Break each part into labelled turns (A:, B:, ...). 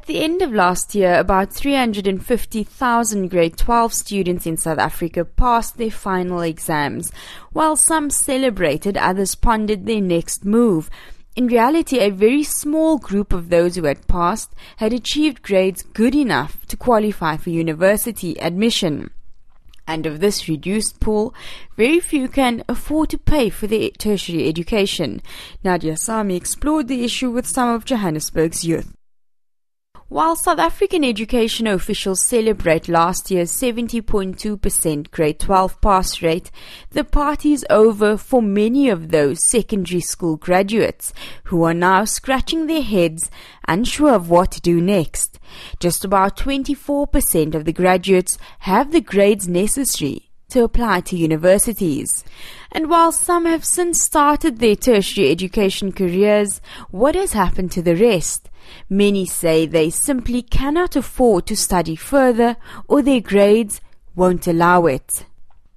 A: At the end of last year, about 350,000 grade 12 students in South Africa passed their final exams. While some celebrated, others pondered their next move. In reality, a very small group of those who had passed had achieved grades good enough to qualify for university admission. And of this reduced pool, very few can afford to pay for their tertiary education. Nadia Sami explored the issue with some of Johannesburg's youth. While South African education officials celebrate last year's 70.2% grade 12 pass rate, the party's over for many of those secondary school graduates who are now scratching their heads, unsure of what to do next. Just about 24% of the graduates have the grades necessary to apply to universities. And while some have since started their tertiary education careers, what has happened to the rest? Many say they simply cannot afford to study further or their grades won't allow it.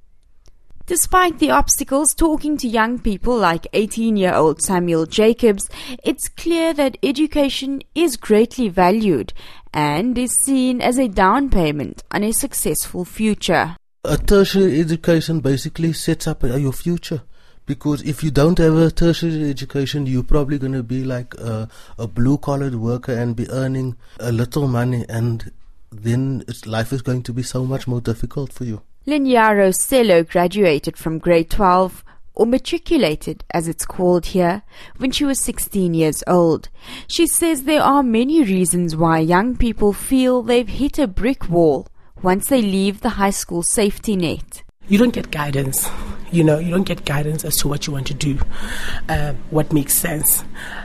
A: Despite the obstacles, talking to young people like 18-year-old Samuel Jacobs, it's clear that education is greatly valued and is seen as a down payment on a successful future.
B: A tertiary education basically sets up your future. Because if you don't have a tertiary education, you're probably going to be like a blue-collar worker and be earning a little money, and then life is going to be so much more difficult for you.
A: Linyaro Sello graduated from grade 12, or matriculated as it's called here, when she was 16 years old. She says there are many reasons why young people feel they've hit a brick wall once they leave the high school safety net.
C: You don't get guidance. You don't get guidance as to what you want to do, what makes sense,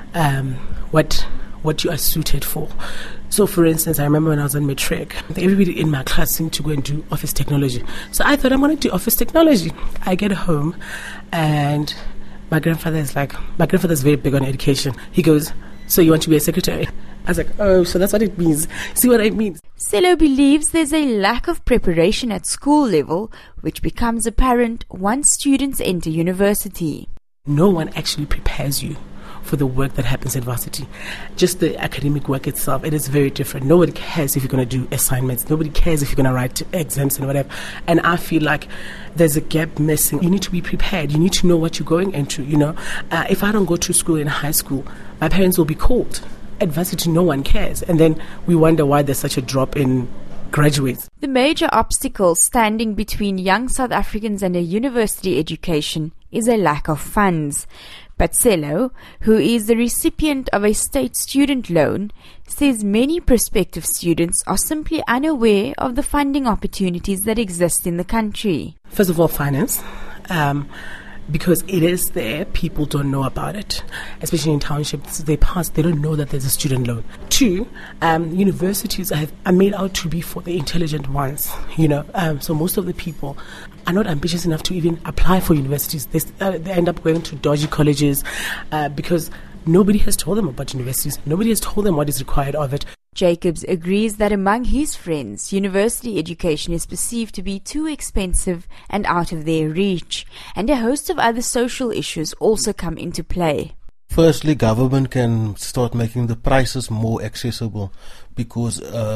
C: what you are suited for. So, for instance, I remember when I was in matric, everybody in my class seemed to go and do office technology. So I thought I'm going to do office technology. I get home, and my grandfather's very big on education. He goes, "So you want to be a secretary?" I was like, "Oh, so that's what it means." See what I mean?
A: Sello believes there's a lack of preparation at school level, which becomes apparent once students enter university.
C: No one actually prepares you for the work that happens at varsity. Just the academic work itself, it is very different. Nobody cares if you're going to do assignments. Nobody cares if you're going to write exams and whatever. And I feel like there's a gap missing. You need to be prepared. You need to know what you're going into, If I don't go to school in high school, my parents will be called. At varsity, no one cares. And then we wonder why there's such a drop in graduates.
A: The major obstacle standing between young South Africans and a university education is a lack of funds. But Sello, who is the recipient of a state student loan, says many prospective students are simply unaware of the funding opportunities that exist in the country.
C: First of all, finance. Because it is there, people don't know about it, especially in townships. They don't know that there's a student loan. 2, universities are made out to be for the intelligent ones, so most of the people are not ambitious enough to even apply for universities. They end up going to dodgy colleges because nobody has told them about universities. Nobody has told them what is required of it.
A: Jacobs agrees that among his friends, university education is perceived to be too expensive and out of their reach, and a host of other social issues also come into play.
B: Firstly, government can start making the prices more accessible because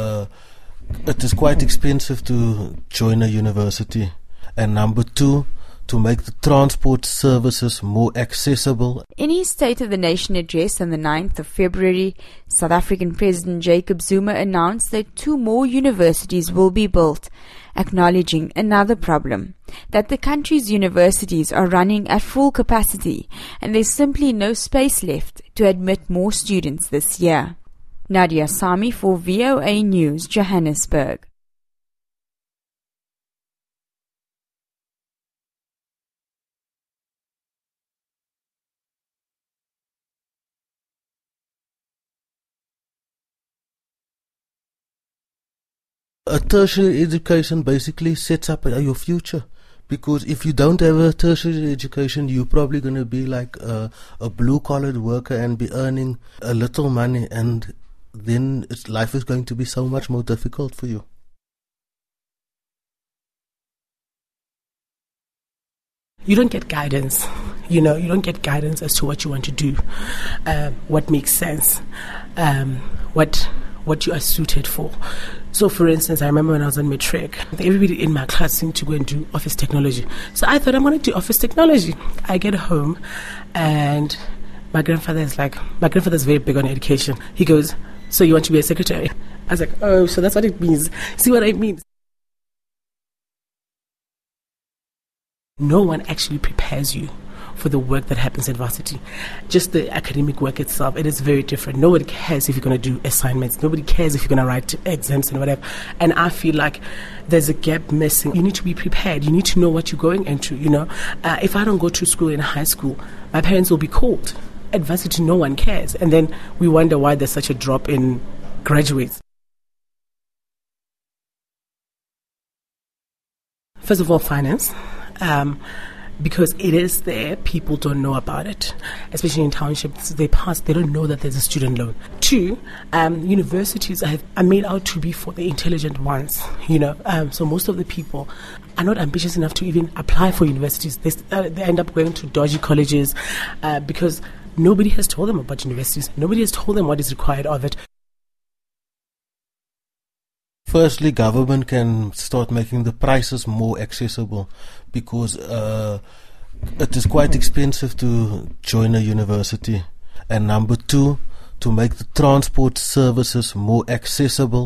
B: it is quite expensive to join a university. And number 2, to make the transport services more accessible.
A: In his State of the Nation address on the 9th of February, South African President Jacob Zuma announced that 2 more universities will be built, acknowledging another problem, that the country's universities are running at full capacity and there's simply no space left to admit more students this year. Nadia Sami for VOA News, Johannesburg.
B: A tertiary education basically sets up your future. Because if you don't have a tertiary education, you're probably going to be like a blue-collar worker and be earning a little money, and then life is going to be so much more difficult for you.
C: You don't get guidance. You don't get guidance as to what you want to do, what makes sense, what what you are suited for. So, for instance, I remember when I was in matric, everybody in my class seemed to go and do office technology. So I thought, I'm going to do office technology. I get home, and my grandfather's very big on education. He goes, so you want to be a secretary? I was like, oh, so that's what it means. See what I mean? No one actually prepares you for the work that happens at varsity. Just the academic work itself, it is very different. Nobody cares if you're going to do assignments. Nobody cares if you're going to write exams and whatever. And I feel like there's a gap missing. You need to be prepared. You need to know what you're going into, If I don't go to school in high school, my parents will be called. At varsity, no one cares. And then we wonder why there's such a drop in graduates. First of all, finance. Because it is there, people don't know about it, especially in townships. They don't know that there's a student loan. 2, universities are made out to be for the intelligent ones, so most of the people are not ambitious enough to even apply for universities. They end up going to dodgy colleges because nobody has told them about universities. Nobody has told them what is required of it.
B: Firstly, government can start making the prices more accessible, because it is quite expensive to join a university. And number 2, to make the transport services more accessible